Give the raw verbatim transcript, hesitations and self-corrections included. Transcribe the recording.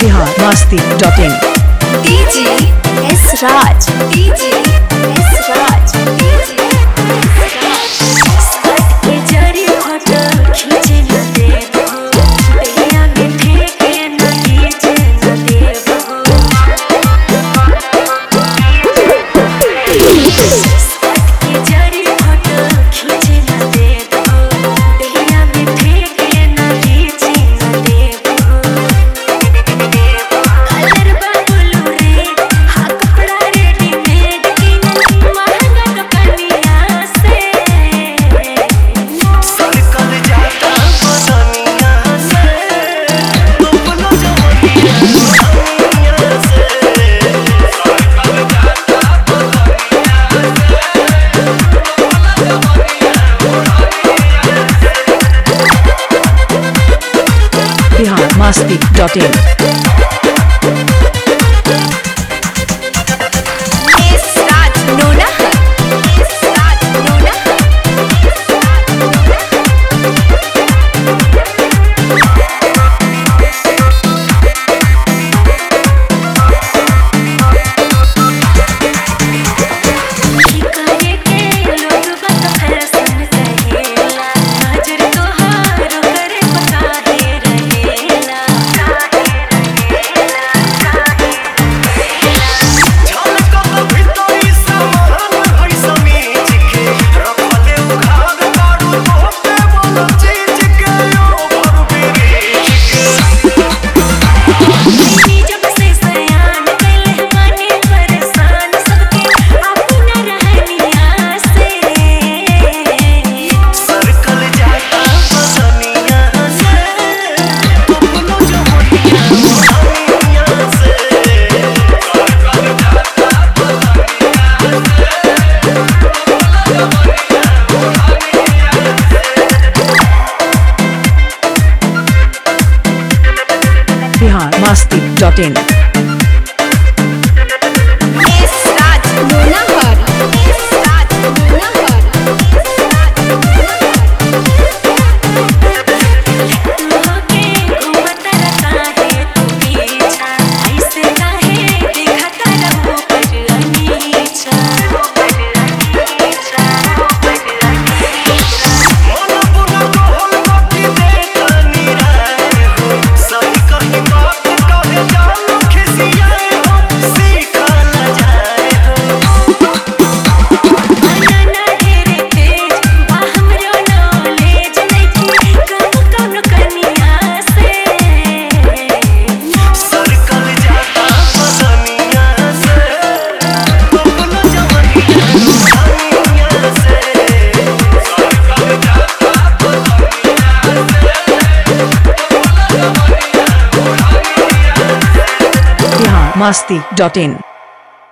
Bihar Masti dot in. DJ S Raj, DJ S Raj, DJ S Raj. Skirt के जरी photo खींचे न देबो, बेया में फेंके न खींचे न देबो। स्कर्ट के जरी फोटो खींचे न देबो, बेया में फेंके न खींचे न देबो। Bihar Masti dot in. Bihar Masti dot in. Masti dot in.